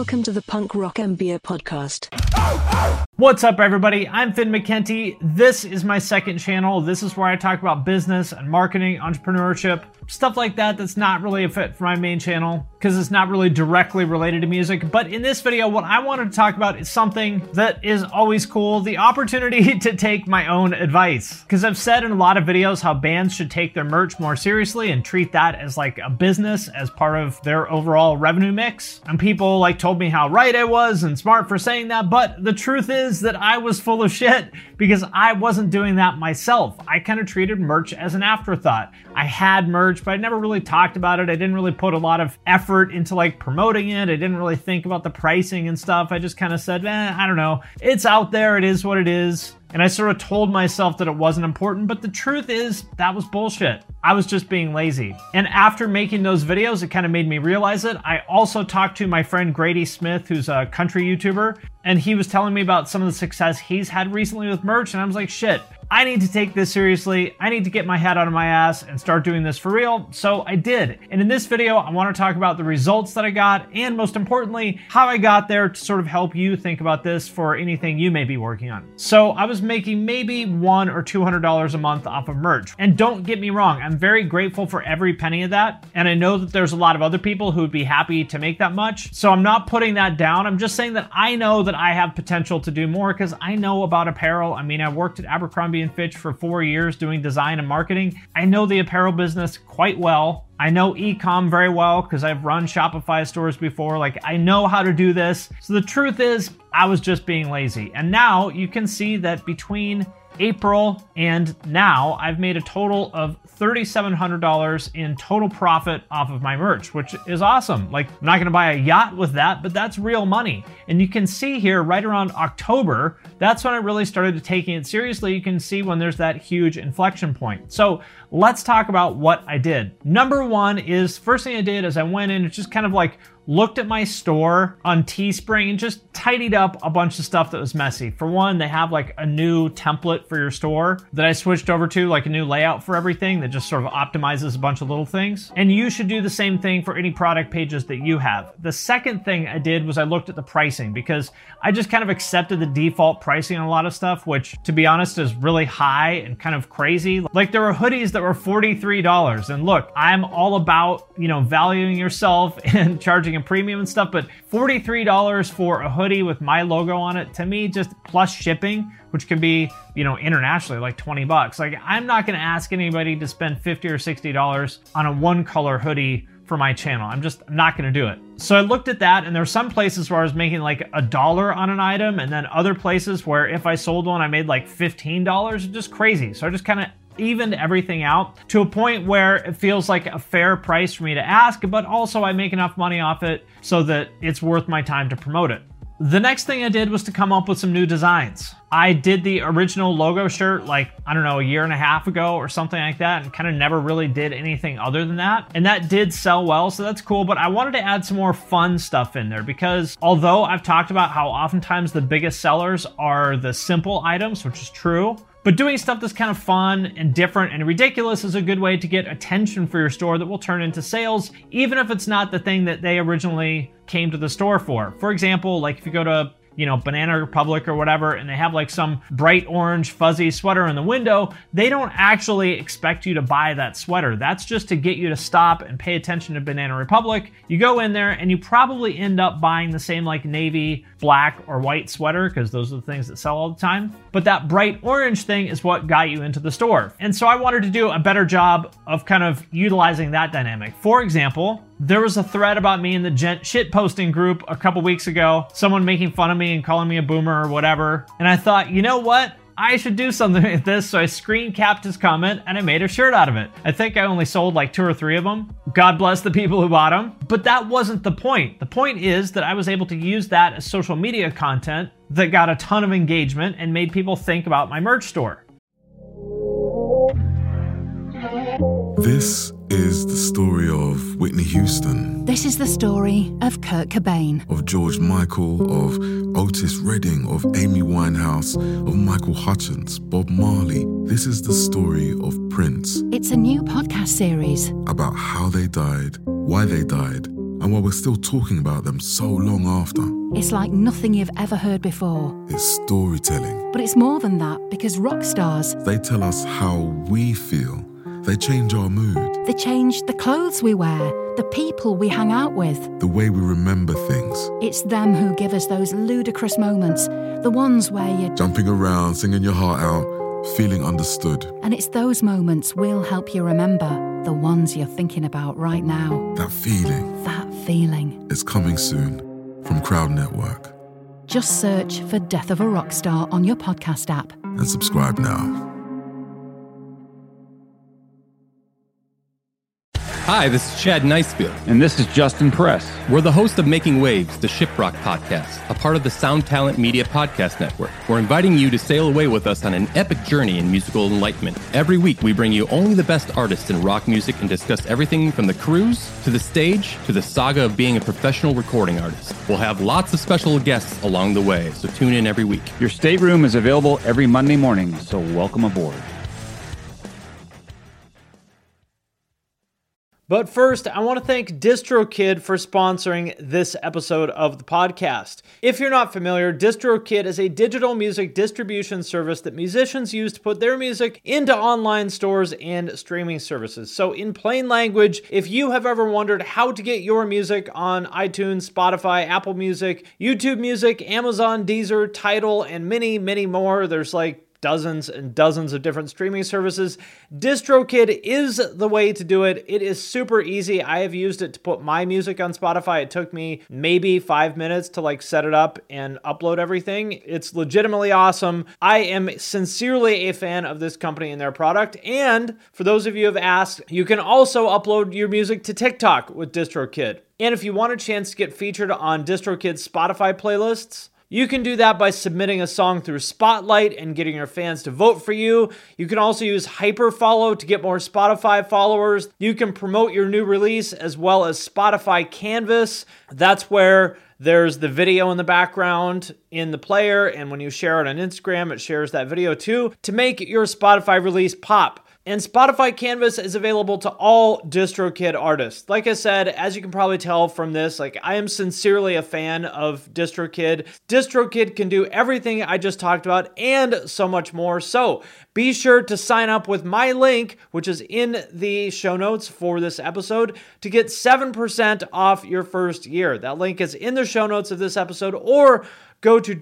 Welcome to the Punk Rock MBA podcast. What's up, everybody? I'm Finn McKenty. This is my second channel. This is where I talk about business and marketing, entrepreneurship, stuff like that that's not really a fit for my main channel because it's not really directly related to music. But in this video, what I wanted to talk about is something that is always cool, the opportunity to take my own advice. Because I've said in a lot of videos how bands should take their merch more seriously and treat that as like a business, as part of their overall revenue mix. And people like told me how right I was and smart for saying that, but the truth is that I was full of shit because I wasn't doing that myself. I kind of treated merch as an afterthought. I had merch, but I never really talked about it. I didn't really put a lot of effort into like promoting it. I didn't really think about the pricing and stuff. I just kind of said, I don't know. It's out there. It is what it is. And I sort of told myself that it wasn't important, but the truth is that was bullshit. I was just being lazy. And after making those videos, it kind of made me realize it. I also talked to my friend Grady Smith, who's a country YouTuber, and he was telling me about some of the success he's had recently with merch. And I was like, shit, I need to take this seriously. I need to get my head out of my ass and start doing this for real. So I did. And in this video, I want to talk about the results that I got and most importantly, how I got there to sort of help you think about this for anything you may be working on. So I was making maybe $100 or $200 a month off of merch. And don't get me wrong, I'm very grateful for every penny of that. And I know that there's a lot of other people who would be happy to make that much. So I'm not putting that down. I'm just saying that I know that I have potential to do more because I know about apparel. I mean, I worked at Abercrombie & Fitch for 4 years doing design and marketing. I know the apparel business quite well. I know e-com very well because I've run Shopify stores before. Like, I know how to do this. So the truth is, I was just being lazy. And now you can see that between April and now, I've made a total of $3,700 in total profit off of my merch, which is awesome. Like, I'm not gonna buy a yacht with that, but that's real money. And you can see here right around October, that's when I really started taking it seriously. You can see when there's that huge inflection point. So let's talk about what I did. Number one is, first thing I did is I went in and just kind of like looked at my store on Teespring and just tidied up a bunch of stuff that was messy. For one, they have like a new template for your store that I switched over to, like a new layout for everything that just sort of optimizes a bunch of little things. And you should do the same thing for any product pages that you have. The second thing I did was I looked at the pricing because I just kind of accepted the default pricing on a lot of stuff, which to be honest is really high and kind of crazy. Like there were hoodies that were $43. And look, I'm all about, valuing yourself and charging a premium and stuff, but $43 for a hoodie with my logo on it, to me, just plus shipping, which can be, internationally like 20 bucks. Like, I'm not going to ask anybody to spend $50 or $60 on a one color hoodie for my channel. I'm not going to do it. So I looked at that, and there were some places where I was making like $1 on an item, and then other places where if I sold one, I made like $15. Just crazy. So I just kind of evened everything out to a point where it feels like a fair price for me to ask, but also I make enough money off it so that it's worth my time to promote it. The next thing I did was to come up with some new designs. I did the original logo shirt like, I don't know, a year and a half ago or something like that, and kind of never really did anything other than that. And that did sell well, so that's cool, but I wanted to add some more fun stuff in there because although I've talked about how oftentimes the biggest sellers are the simple items, which is true, but doing stuff that's kind of fun and different and ridiculous is a good way to get attention for your store that will turn into sales, even if it's not the thing that they originally came to the store for. For example, like if you go to Banana Republic or whatever, and they have like some bright orange fuzzy sweater in the window, they don't actually expect you to buy that sweater. That's just to get you to stop and pay attention to Banana Republic. You go in there and you probably end up buying the same like navy, black, or white sweater because those are the things that sell all the time. But that bright orange thing is what got you into the store. And so I wanted to do a better job of kind of utilizing that dynamic. For example, there was a thread about me in the gent shit posting group a couple weeks ago, someone making fun of me and calling me a boomer or whatever. And I thought, you know what? I should do something with this. So I screen capped his comment and I made a shirt out of it. I think I only sold like 2 or 3 of them. God bless the people who bought them. But that wasn't the point. The point is that I was able to use that as social media content that got a ton of engagement and made people think about my merch store. This is the story of Whitney Houston. This is the story of Kurt Cobain. Of George Michael, of Otis Redding, of Amy Winehouse, of Michael Hutchence, Bob Marley. This is the story of Prince. It's a new podcast series about how they died, why they died, And while we're still talking about them so long after, It's like nothing you've ever heard before. it's storytelling. But it's more than that, because rock stars, They tell us how we feel. They change our mood, they change the clothes we wear, the people we hang out with. the way we remember things. It's them who give us those ludicrous moments, the ones where you... Jumping around, singing your heart out, feeling understood. And it's those moments we'll help you remember, the ones you're thinking about right now. That feeling That feeling. is coming soon from Crowd Network. Just search for Death of a Rock Star on your podcast app. And subscribe now. Hi, this is Chad Nicefield. And this is Justin Press. We're the host of Making Waves, the Shiprock podcast, a part of the Sound Talent Media Podcast Network. We're inviting you to sail away with us on an epic journey in musical enlightenment. Every week, we bring you only the best artists in rock music and discuss everything from the cruise to the stage to the saga of being a professional recording artist. We'll have lots of special guests along the way, so tune in every week. Your stateroom is available every Monday morning, so welcome aboard. But first, I want to thank DistroKid for sponsoring this episode of the podcast. If you're not familiar, DistroKid is a digital music distribution service that musicians use to put their music into online stores and streaming services. So in plain language, if you have ever wondered how to get your music on iTunes, Spotify, Apple Music, YouTube Music, Amazon, Deezer, Tidal, and many, many more, there's like dozens and dozens of different streaming services. DistroKid is the way to do it. It is super easy. I have used it to put my music on Spotify. It took me maybe 5 minutes to set it up and upload everything. It's legitimately awesome. I am sincerely a fan of this company and their product. And for those of you who have asked, you can also upload your music to TikTok with DistroKid. And if you want a chance to get featured on DistroKid's Spotify playlists, you can do that by submitting a song through Spotlight and getting your fans to vote for you. You can also use Hyperfollow to get more Spotify followers. You can promote your new release as well as Spotify Canvas. That's where there's the video in the background in the player, and when you share it on Instagram, it shares that video too to make your Spotify release pop. And Spotify Canvas is available to all DistroKid artists. Like I said, as you can probably tell from this, I am sincerely a fan of DistroKid. DistroKid can do everything I just talked about and so much more. So be sure to sign up with my link, which is in the show notes for this episode, to get 7% off your first year. That link is in the show notes of this episode, or go to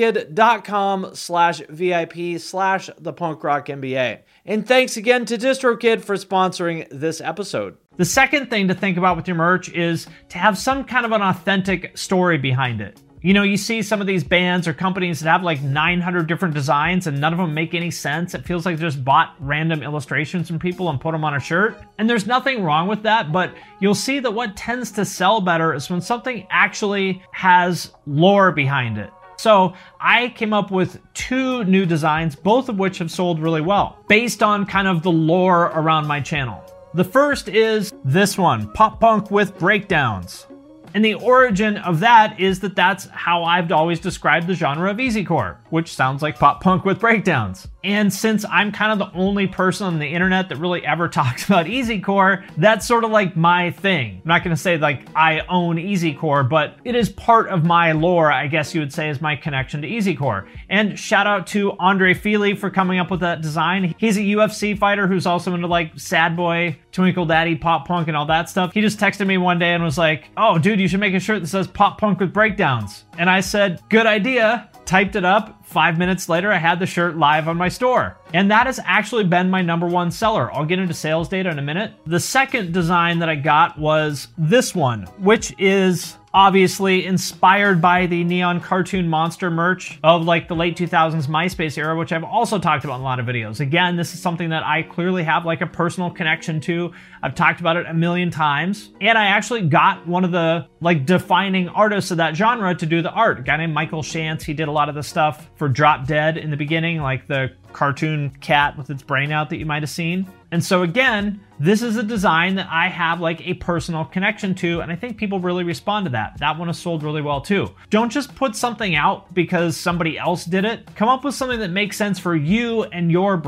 distrokid.com/VIP/thepunkrockMBA. And thanks again to DistroKid for sponsoring this episode. The second thing to think about with your merch is to have some kind of an authentic story behind it. You know, you see some of these bands or companies that have 900 different designs and none of them make any sense. It feels like they just bought random illustrations from people and put them on a shirt. And there's nothing wrong with that, but you'll see that what tends to sell better is when something actually has lore behind it. So I came up with 2 new designs, both of which have sold really well, based on kind of the lore around my channel. The first is this one, Pop Punk with Breakdowns. And the origin of that is that that's how I've always described the genre of easycore, which sounds like pop punk with breakdowns. And since I'm kind of the only person on the internet that really ever talks about easycore, that's sort of my thing. I'm not going to say I own easycore, but it is part of my lore, I guess you would say, is my connection to easycore. And shout out to Andre Feely for coming up with that design. He's a UFC fighter who's also into sad boy, twinkle daddy, pop punk, and all that stuff. He just texted me one day and was like, "Oh, dude, you should make a shirt that says pop punk with breakdowns." And I said, "Good idea." Typed it up. 5 minutes later, I had the shirt live on my store. And that has actually been my #1 seller. I'll get into sales data in a minute. The second design that I got was this one, which is obviously inspired by the neon cartoon monster merch of the late 2000s MySpace era, which I've also talked about in a lot of videos. Again, this is something that I clearly have a personal connection to. I've talked about it a million times. And I actually got one of the defining artists of that genre to do the art, a guy named Michael Shantz. He did a lot of the stuff for Drop Dead in the beginning, the cartoon cat with its brain out that you might have seen. And so again, this is a design that I have a personal connection to, and I think people really respond to that. That one has sold really well too. Don't just put something out because somebody else did it. Come up with something that makes sense for you and your brand.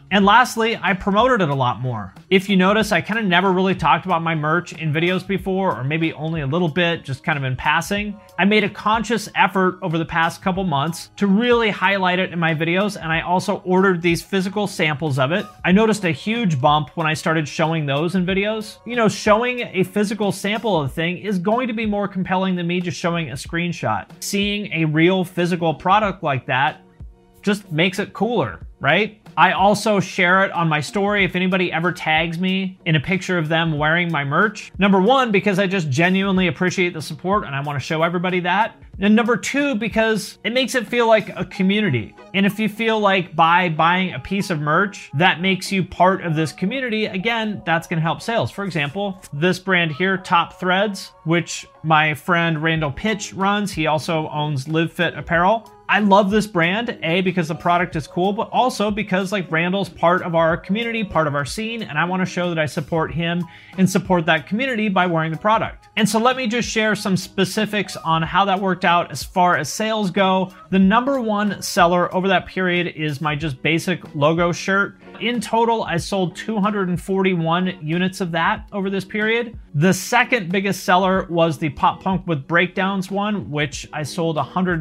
And lastly, I promoted it a lot more. If you notice, I kind of never really talked about my merch in videos before, or maybe only a little bit, just kind of in passing. I made a conscious effort over the past couple months to really highlight it in my videos, and I also ordered these physical samples of it. I noticed a huge bump when I started showing those in videos. You know, showing a physical sample of the thing is going to be more compelling than me just showing a screenshot. Seeing a real physical product like that just makes it cooler, right? I also share it on my story if anybody ever tags me in a picture of them wearing my merch. Number one, because I just genuinely appreciate the support and I want to show everybody that. And number two, because it makes it feel like a community. And if you feel like by buying a piece of merch, that makes you part of this community, again, that's going to help sales. For example, this brand here, Top Threads, which my friend Randall Pitch runs. He also owns Live Fit Apparel. I love this brand, A, because the product is cool, but also because like Randall's part of our community, part of our scene, and I want to show that I support him and support that community by wearing the product. And so let me just share some specifics on how that worked out as far as sales go. The number one seller over that period is my just basic logo shirt. In total, I sold 241 units of that over this period. The second biggest seller was the Pop Punk with Breakdowns one, which I sold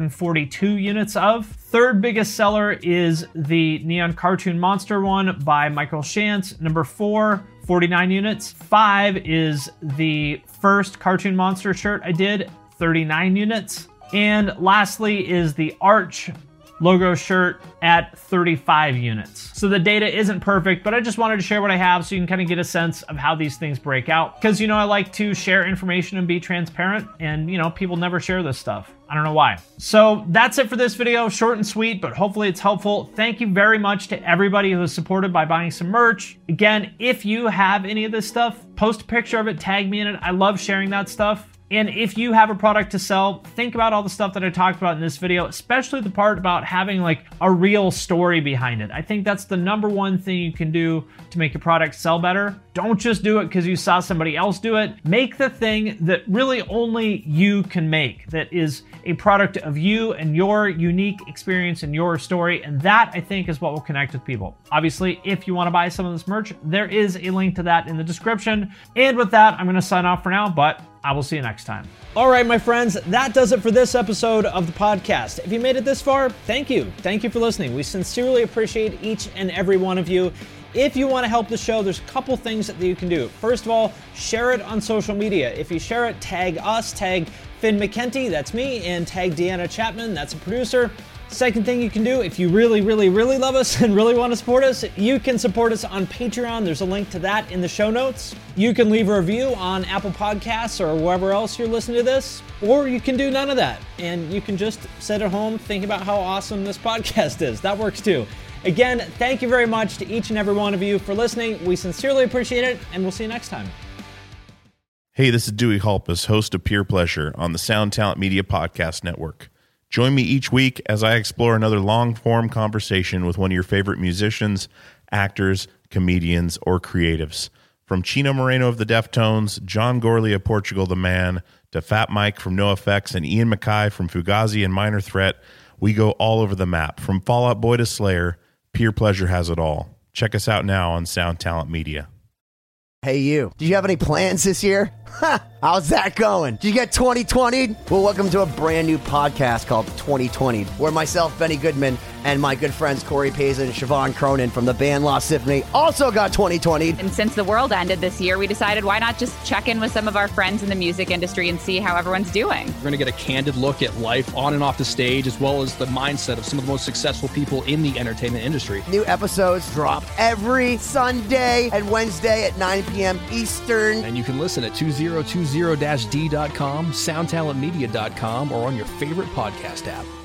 142 units of. Third biggest seller is the Neon Cartoon Monster one by Michael Shantz, number 4, 49 units. 5 is the first Cartoon Monster shirt I did, 39 units. And lastly is the Arch logo shirt at 35 units. So the data isn't perfect, but I just wanted to share what I have so you can kind of get a sense of how these things break out. Because, you know, I like to share information and be transparent, and, you know, people never share this stuff. I don't know why. So that's it for this video. Short and sweet, but hopefully it's helpful. Thank you very much to everybody who has supported by buying some merch. Again, if you have any of this stuff, post a picture of it, tag me in it. I love sharing that stuff. And if you have a product to sell, think about all the stuff that I talked about in this video, especially the part about having like a real story behind it. I think that's the number one thing you can do to make your product sell better. Don't just do it because you saw somebody else do it. Make the thing that really only you can make, that is a product of you and your unique experience and your story. And that, I think, is what will connect with people. Obviously, if you want to buy some of this merch, there is a link to that in the description. And with that, I'm going to sign off for now, but I will see you next time. All right, my friends, that does it for this episode of the podcast. If you made it this far, thank you. Thank you for listening. We sincerely appreciate each and every one of you. If you want to help the show, there's a couple things that you can do. First of all, share it on social media. If you share it, tag us, tag Finn McKenty, that's me, and tag Deanna Chapman, that's a producer. Second thing you can do, if you really, really, really love us and really want to support us, you can support us on Patreon. There's a link to that in the show notes. You can leave a review on Apple Podcasts or wherever else you're listening to this, or you can do none of that. And you can just sit at home thinking about how awesome this podcast is. That works too. Again, thank you very much to each and every one of you for listening. We sincerely appreciate it, and we'll see you next time. Hey, this is Dewey Halpus, host of Peer Pleasure on the Sound Talent Media Podcast Network. Join me each week as I explore another long-form conversation with one of your favorite musicians, actors, comedians, or creatives. From Chino Moreno of the Deftones, John Gorley of Portugal the Man, to Fat Mike from NoFX and Ian MacKaye from Fugazi and Minor Threat, we go all over the map. From Fall Out Boy to Slayer, Peer Pleasure has it all. Check us out now on Sound Talent Media. Hey you, do you have any plans this year? Ha! How's that going? Did you get 2020'd? Well, welcome to a brand new podcast called 2020'd, where myself, Benny Goodman, and my good friends Corey Payson and Siobhan Cronin from the band Lost Symphony also got 2020'd. And since the world ended this year, we decided why not just check in with some of our friends in the music industry and see how everyone's doing. We're going to get a candid look at life on and off the stage, as well as the mindset of some of the most successful people in the entertainment industry. New episodes drop every Sunday and Wednesday at 9 p.m. Eastern. And you can listen at 2020-d.com, soundtalentmedia.com, or on your favorite podcast app.